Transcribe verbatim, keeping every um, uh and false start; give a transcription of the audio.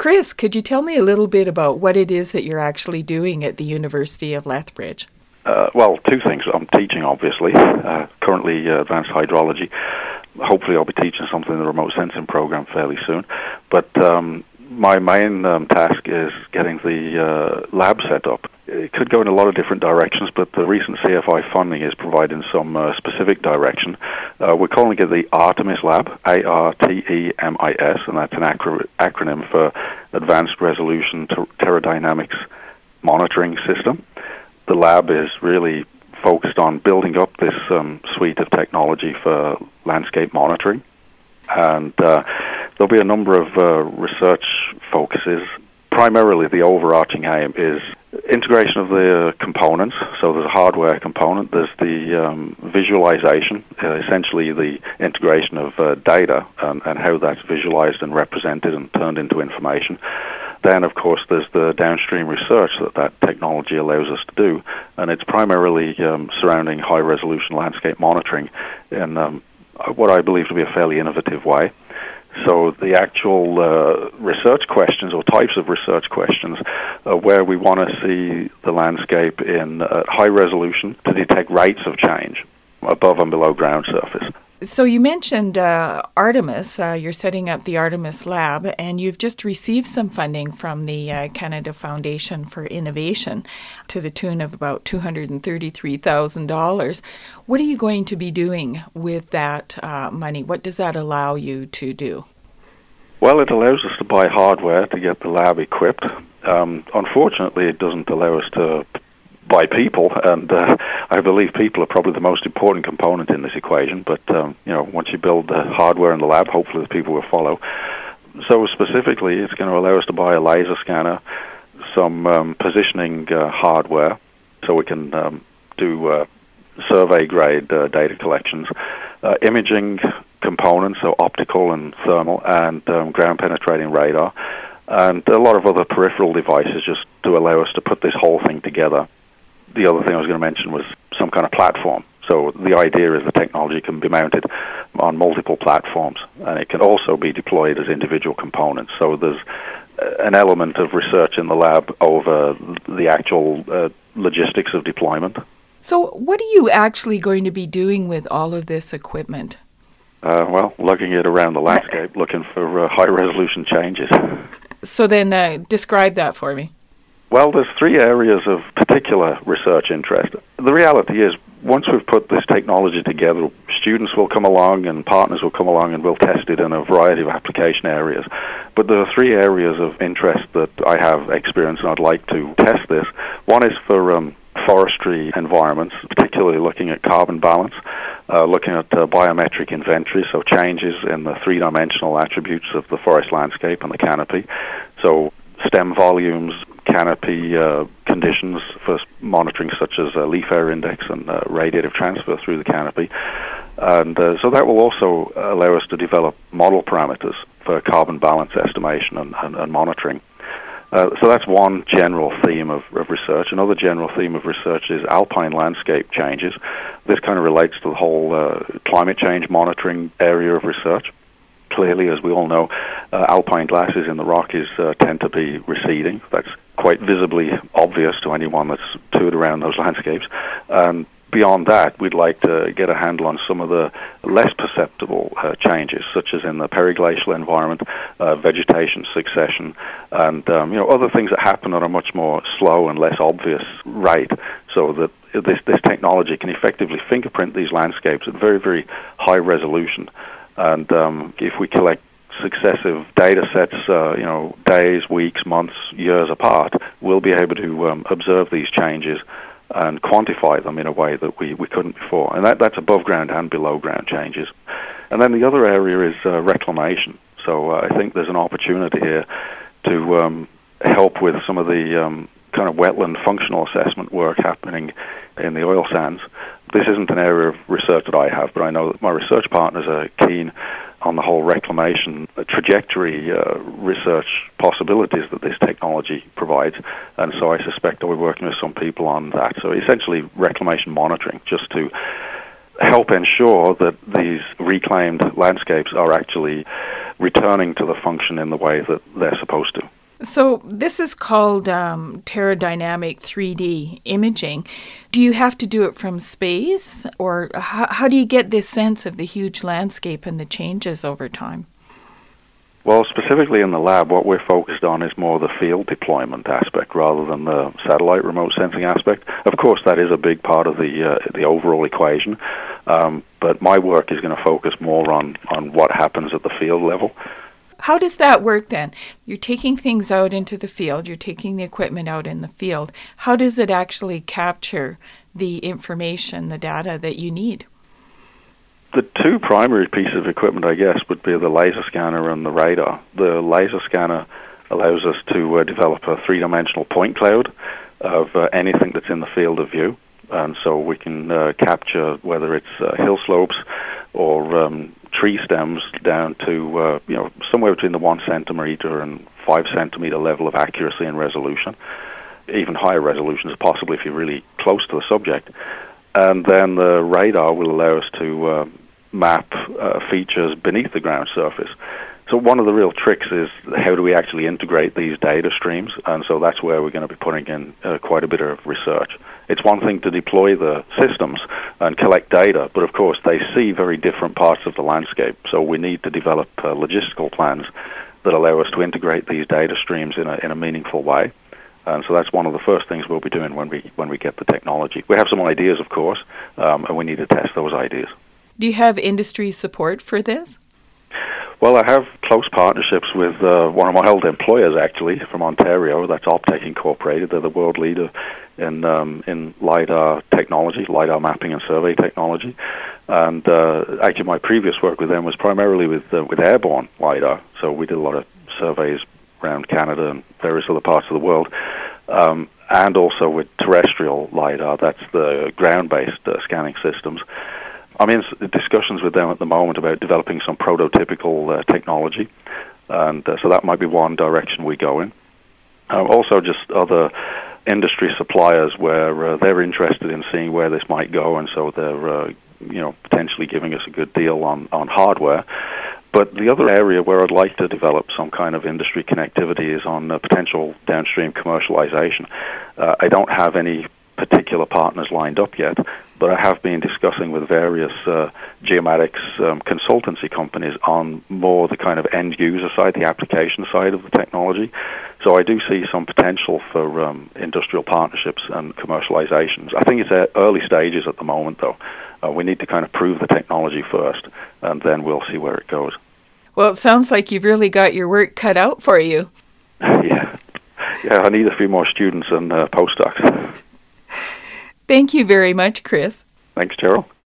Chris, could you tell me a little bit about what it is that you're actually doing at the University of Lethbridge? Uh, well, two things. I'm teaching, obviously, uh, currently uh, advanced hydrology. Hopefully I'll be teaching something in the remote sensing program fairly soon. But um, my main um, task is getting the uh, lab set up. It could go in a lot of different directions, but the recent C F I funding is providing some uh, specific direction. Uh, we're calling it the Artemis Lab, A R T E M I S, and that's an acro- acronym for Advanced Resolution Ter- Pterodynamics Monitoring System. The lab is really focused on building up this um, suite of technology for landscape monitoring. And uh, there'll be a number of uh, research focuses. Primarily, the overarching aim is integration of the components. So there's a hardware component, there's the um, visualization, uh, essentially the integration of uh, data and, and how that's visualized and represented and turned into information. Then, of course, there's the downstream research that that technology allows us to do, and it's primarily um, surrounding high-resolution landscape monitoring in um, what I believe to be a fairly innovative way. So the actual uh, research questions or types of research questions uh, where we want to see the landscape in uh, high resolution to detect rates of change above and below ground surface. So you mentioned uh, Artemis. Uh, you're setting up the Artemis Lab, and you've just received some funding from the uh, Canada Foundation for Innovation to the tune of about two hundred thirty-three thousand dollars. What are you going to be doing with that uh, money? What does that allow you to do? Well, it allows us to buy hardware to get the lab equipped. Um, unfortunately, it doesn't allow us to by people, and uh, I believe people are probably the most important component in this equation, but um, you know, once you build the hardware in the lab, hopefully the people will follow. So specifically, it's going to allow us to buy a laser scanner, some um, positioning uh, hardware, so we can um, do uh, survey-grade uh, data collections, uh, imaging components, so optical and thermal, and um, ground-penetrating radar, and a lot of other peripheral devices just to allow us to put this whole thing together. The other thing I was going to mention was some kind of platform. So the idea is the technology can be mounted on multiple platforms, and it can also be deployed as individual components. So there's an element of research in the lab over the actual uh, logistics of deployment. So what are you actually going to be doing with all of this equipment? Uh, well, lugging it around the landscape, looking for uh, high-resolution changes. So then uh, describe that for me. Well, there's three areas of particular research interest. The reality is, once we've put this technology together, students will come along and partners will come along and we'll test it in a variety of application areas. But there are three areas of interest that I have experience and I'd like to test this. One is for um, forestry environments, particularly looking at carbon balance, uh, looking at uh, biometric inventory, so changes in the three-dimensional attributes of the forest landscape and the canopy. So stem volumes, canopy uh, conditions for monitoring, such as uh, leaf air index and uh, radiative transfer through the canopy. And uh, so that will also allow us to develop model parameters for carbon balance estimation and, and, and monitoring. Uh, so that's one general theme of, of research. Another general theme of research is alpine landscape changes. This kind of relates to the whole uh, climate change monitoring area of research. Clearly, as we all know, uh, alpine glasses in the Rockies uh, tend to be receding. That's quite visibly obvious to anyone that's toured around those landscapes. And beyond that, we'd like to get a handle on some of the less perceptible uh, changes, such as in the periglacial environment, uh, vegetation succession, and um, you know, other things that happen at a much more slow and less obvious rate, so that this, this technology can effectively fingerprint these landscapes at very, very high resolution. And um, if we collect successive data sets, uh, you know, days, weeks, months, years apart, we'll be able to um, observe these changes and quantify them in a way that we, we couldn't before. And that, that's above ground and below ground changes. And then the other area is uh, reclamation. So uh, I think there's an opportunity here to um, help with some of the um, kind of wetland functional assessment work happening in the oil sands. This isn't an area of research that I have, but I know that my research partners are keen on the whole reclamation trajectory uh, research possibilities that this technology provides, and so I suspect I'll be working with some people on that. So essentially reclamation monitoring, just to help ensure that these reclaimed landscapes are actually returning to the function in the way that they're supposed to. So this is called um, Terradynamic three D imaging. Do you have to do it from space, or how, how do you get this sense of the huge landscape and the changes over time? Well, specifically in the lab, what we're focused on is more the field deployment aspect rather than the satellite remote sensing aspect. Of course, that is a big part of the uh, the overall equation, um, but my work is going to focus more on, on what happens at the field level. How does that work then? You're taking things out into the field, you're taking the equipment out in the field. How does it actually capture the information, the data that you need? The two primary pieces of equipment, I guess, would be the laser scanner and the radar. The laser scanner allows us to uh, develop a three-dimensional point cloud of uh, anything that's in the field of view. And so we can uh, capture whether it's uh, hill slopes or um, tree stems down to uh, you know somewhere between the one centimeter and five centimeter level of accuracy and resolution. Even higher resolutions are possible if you're really close to the subject. And then the radar will allow us to uh, map uh, features beneath the ground surface. So one of the real tricks is how do we actually integrate these data streams, and so that's where we're going to be putting in uh, quite a bit of research. It's one thing to deploy the systems and collect data, but of course they see very different parts of the landscape, so we need to develop uh, logistical plans that allow us to integrate these data streams in a, in a meaningful way. And so that's one of the first things we'll be doing when we when we get the technology. We have some ideas, of course, um, and we need to test those ideas. Do you have industry support for this? Well, I have close partnerships with uh, one of my old employers, actually, from Ontario. That's Optech Incorporated. They're the world leader in um, in LiDAR technology, LiDAR mapping and survey technology. And uh, actually, my previous work with them was primarily with uh, with airborne LiDAR. So we did a lot of surveys around Canada and various other parts of the world. Um, and also with terrestrial LiDAR, that's the ground-based uh, scanning systems. I'm in discussions with them at the moment about developing some prototypical uh, technology, and uh, so that might be one direction we go in. Uh, also just other industry suppliers where uh, they're interested in seeing where this might go, and so they're uh, you know potentially giving us a good deal on, on hardware. But the other area where I'd like to develop some kind of industry connectivity is on uh, potential downstream commercialization. Uh, I don't have any particular partners lined up yet, but I have been discussing with various uh, geomatics um, consultancy companies on more the kind of end user side, the application side of the technology. So I do see some potential for um, industrial partnerships and commercializations. I think it's at early stages at the moment, though. Uh, we need to kind of prove the technology first, and then we'll see where it goes. Well, it sounds like you've really got your work cut out for you. yeah. Yeah, I need a few more students and uh, postdocs. Thank you very much, Chris. Thanks, Cheryl.